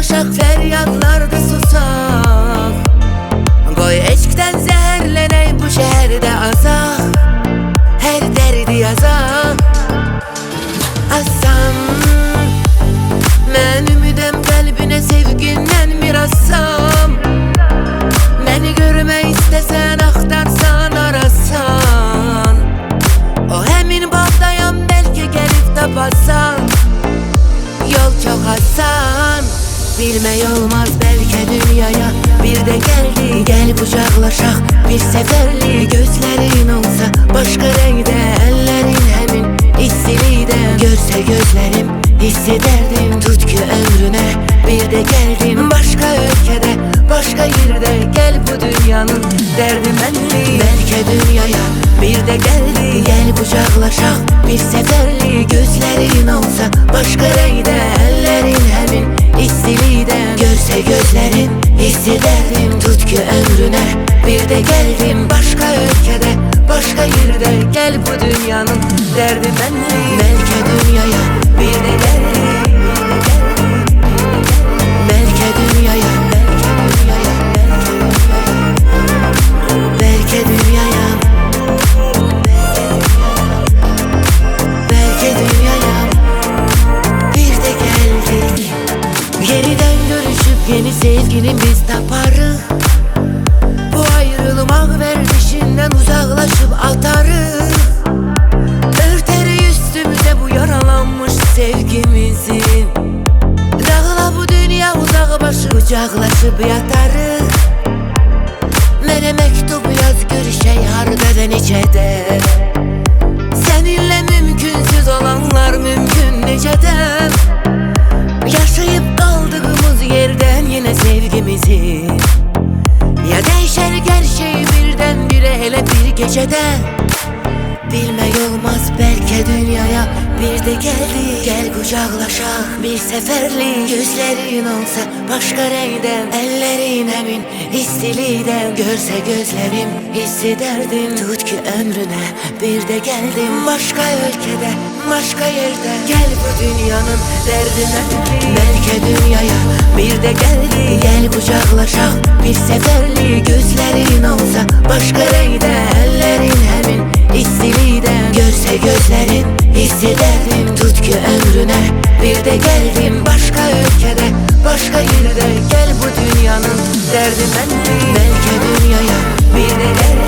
alışaq, feryadlarda susaq. Qoy eşqdən zəhərlənək, bu şəhərdə azaq, hər dərdi yazaq. Assam mən ümidəm qəlbinə, sevgindən mirassam. Məni görmək istəsən, axtarsan, arasan. O həmin bağdayam, bəlkə gəlib tapasan. Yol çox asan, bilmək olmaz bəlkə dünyaya bir də gəldi. Gəl qucaqlaşaq, bir səfərlik. Gözlərin olsa başqa rəngdə, əllərin həmin istilikdə. Görsə gözlərim, hiss edərdim, tut ki ömrünə bir də gəldim. Başqa ölkədə, başqa yerdə, gəl bu dünyanın dərdi mənlik. Bəlkə dünyaya bir də gəldi. Gəl qucaqlaşaq, bir səfərlik. Gözlərin olsa başqa rəngdə, əllərin həmin istilikdə. Görsə gözlərin, hiss edərdim, tut ki ömrünə bir də gəldim. Başqa ölkədə, başqa yerdə, gəl bu dünyanın dərdi mənlik. Bəlkə dünyaya bir də gəldi. Bəlkə dünyaya, bəlkə dünyaya, bəlkə dünyaya bir də gəldik. Yeniden görüşüp yeni sevgini biz taparıq. Bu ayrılmaq verdişinden uzaklaşıp atarıq. Örteri üstümüze bu yaralanmış sevgimizin. Dağla bu dünya uzaq başı, kucaqlaşıp yatarıq. Mənə məktub yaz, görüşək harda və necədə. Səninlə mümkünsüz olanlar mümkün necədən. Yaşayıp qaldığımız yerdən yenə sevgimizi. Ya dəyişər hər şey birdən birə elə bir gecədə. Bilmək olmaz bəlkə dünyaya bir də gəldi. Gəl qucaqlaşaq, bir səfərlik. Gözlərin olsa başqa rəngdən, əllərin həmin istilikdən. Görsə gözlərim, hiss edərdim, tut ki ömrünə bir də gəldim. Başqa ölkədə, başqa yerdə, gəl bu dünyanın dərdinə. Bəlkə dünyaya bir də gəldi. Gəl qucaqlaşaq, bir səfərlik. Gözlərin olsa başqa rəngdə, əllərin həmin istilikdən. Görsə gözlərin, hiss edərdim, tut ki ömrünə bir də gəldim. Başqa ölkədə, başqa yerdə, gəl bu dünyanın dərdi mənlik. Bəlkə dünyaya bir də gəldim.